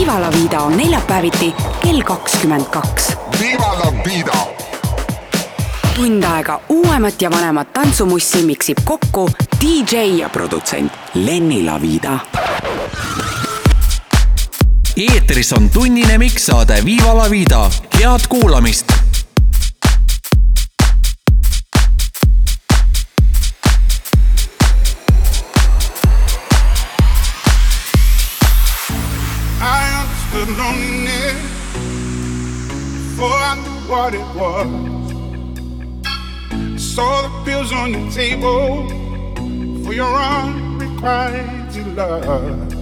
Viva la Vida on neljapäeviti kell 22. Viva la Vida! Tund aega uuemat ja vanemat tantsumussi miksib kokku DJ ja produtsent Lenni La Vida. Eetris on tunnine mikssaade Viva la Vida. Head kuulamist! Loneliness before I knew what it was. Saw the pills on your table for your unrequited love.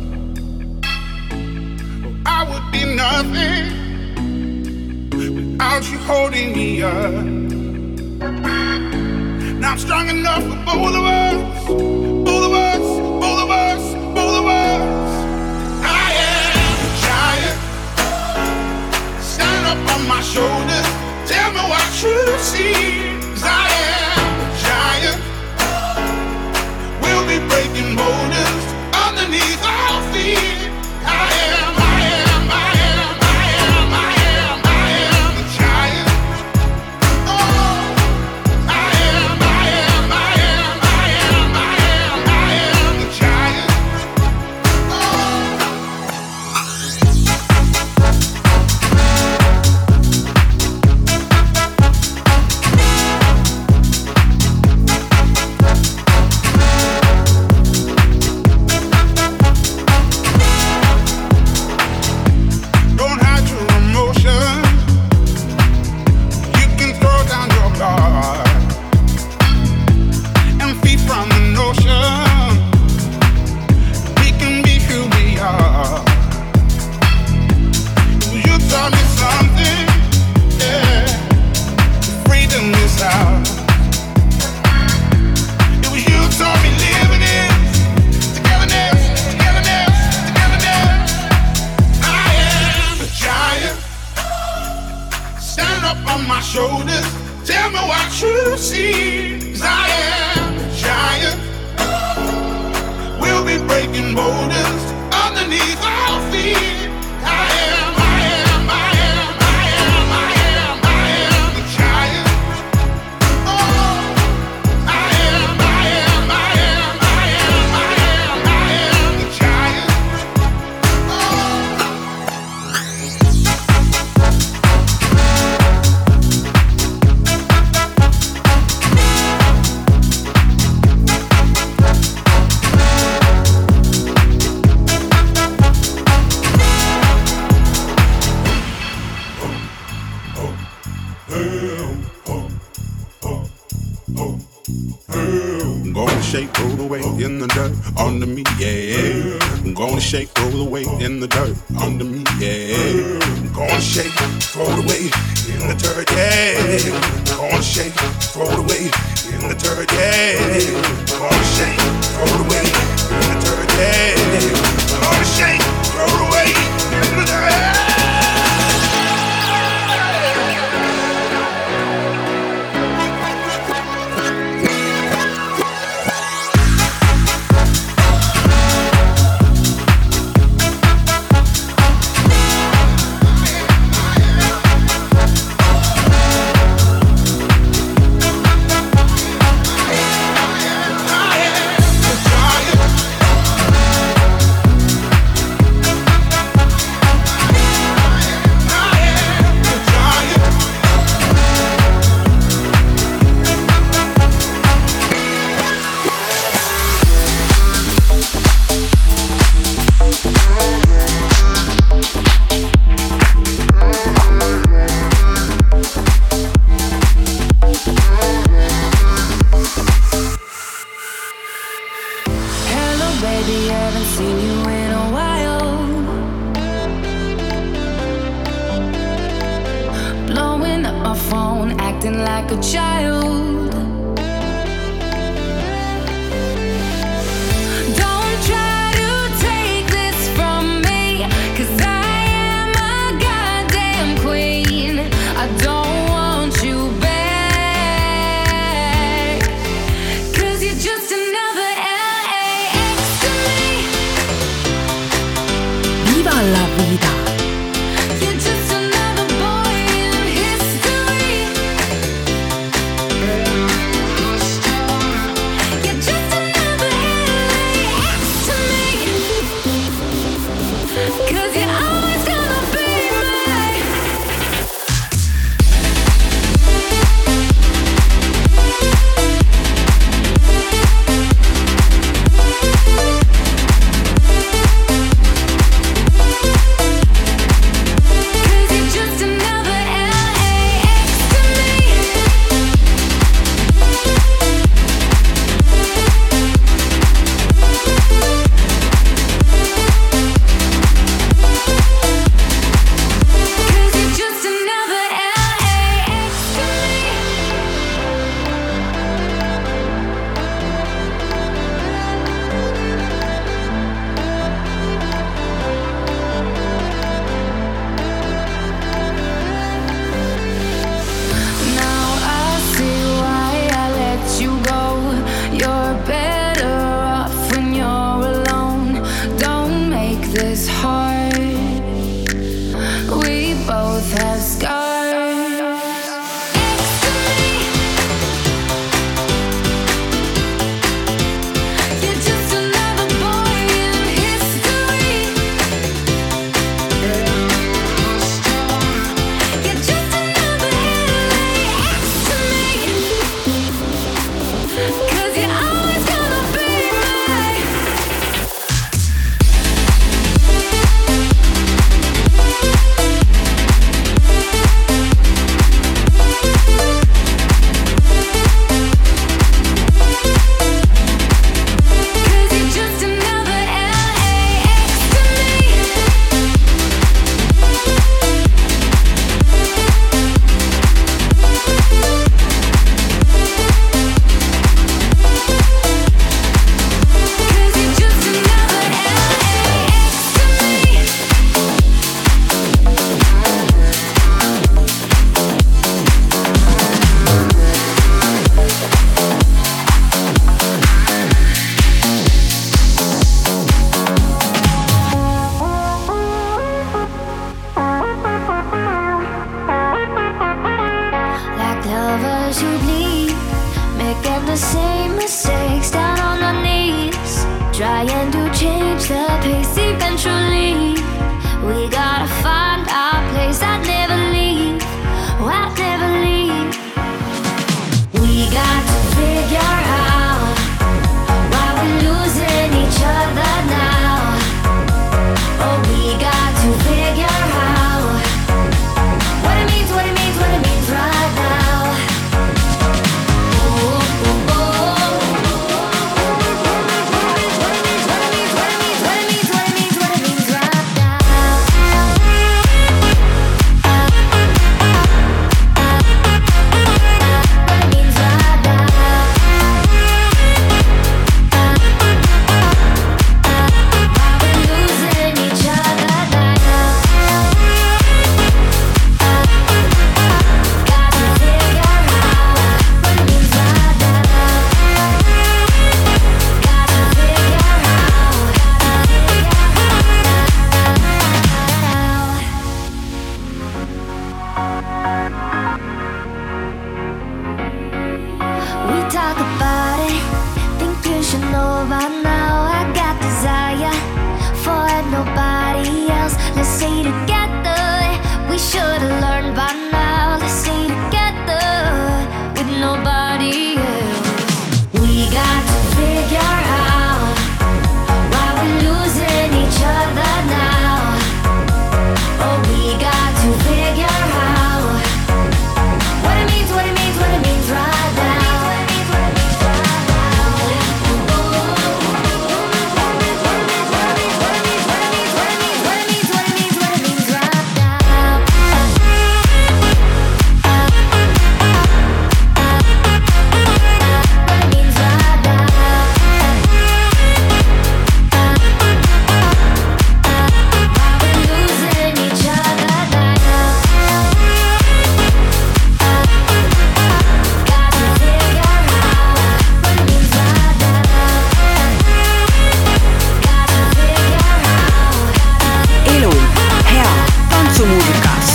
I would be nothing without you holding me up. Now I'm strong enough for both of us, both of us, both of us, both of us. On my shoulders, tell me what you see. 'Cause I am a giant. We'll be breaking boulders underneath our feet. I am a giant. Oh, I am a giant. Shake, throw the weight in the dirt under me, yeah. Gonna shake, throw the weight in the dirt, yeah. Gonna shake, throw the weight in the dirt, yeah. Gonna shake, throw the weight in the dirt, yeah. Gonna shake, throw the weight in the dirt. Viva la vida.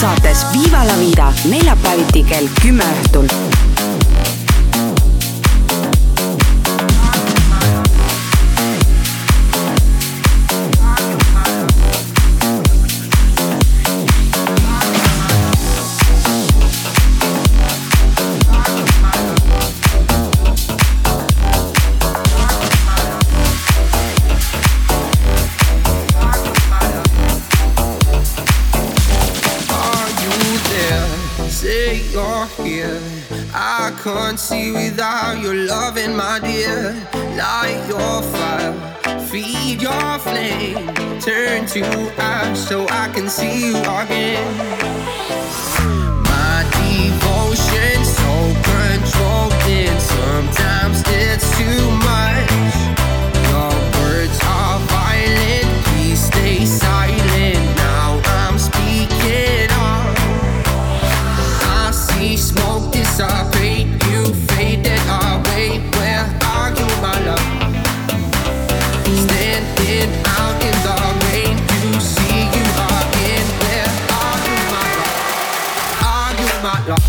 saates Viva la Vida neljapäeviti kell 10 õhtul. I can't see without your loving, my dear. Light your fire, feed your flame, turn to ash so I can see you again. My devotion so controlled, and sometimes it's too much. Your words are violent, please stay silent. Now I'm speaking up. I see smoke dissipate, you faded away. Where are you, my love? Standing out in the rain to see you again. Where are you, my love? Are you my love?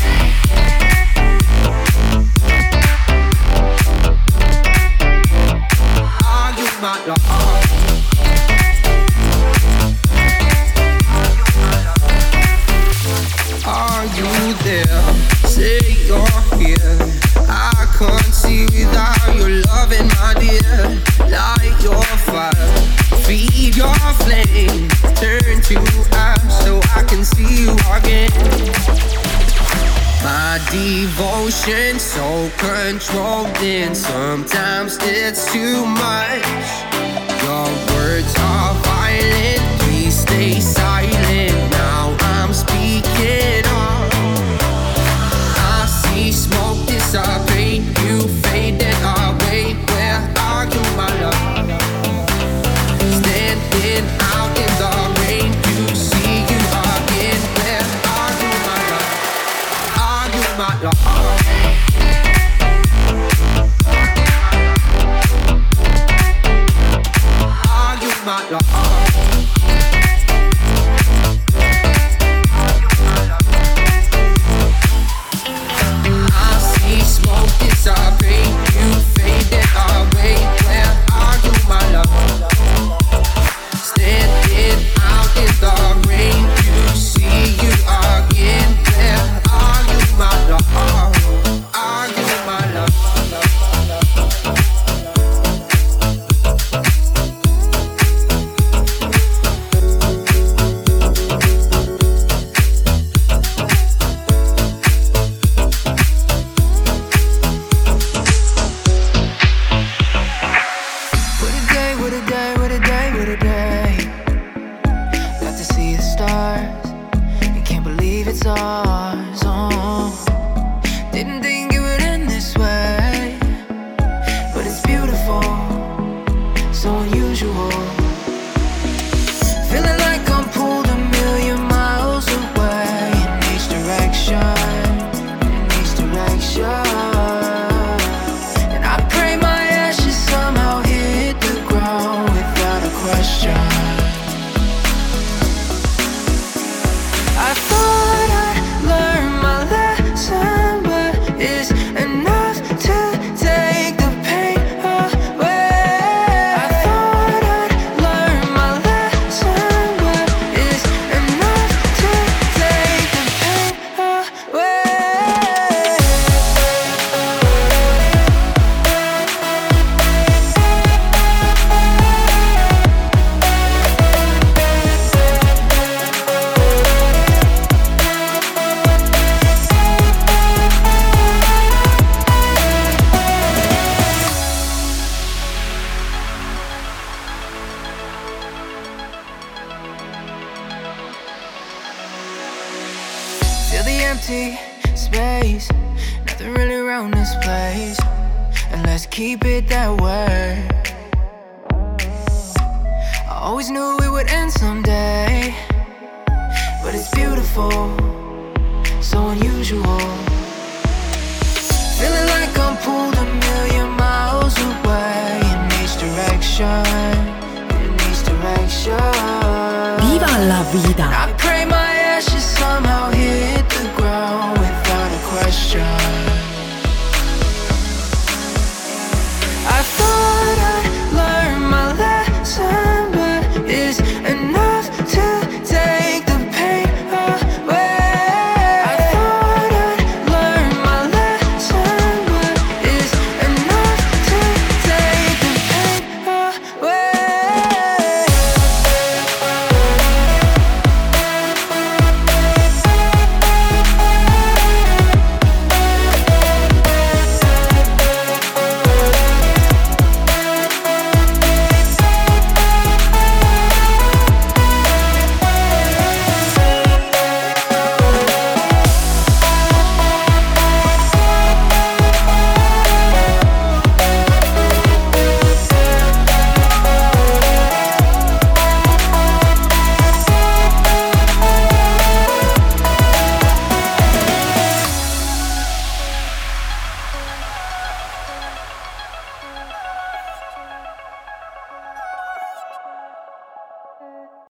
Are you my love? Are you there? Say you're here. I can't see without your loving, my dear. Light your fire, feed your flame, turn to ash so I can see you again. My devotion so controlled, and sometimes it's too much. Your words are violent, please stay silent. Now I'm speaking up. I see smoke dissipate, you faded away. Where are you, my love? Standing out in the rain to see you again. Where are you, my love? Are you my love? Are you my love? You faded away. Where are you, my love? Standing out in the rain to see you again. Where are you, my love? Are you my love? empty space, nothing really around this place, and let's keep it that way. I always knew it would end someday, but it's beautiful, so unusual. Feeling like I'm pulled a million miles away in each direction, in each direction. Viva la vida. I pray my ashes somehow hit the ground.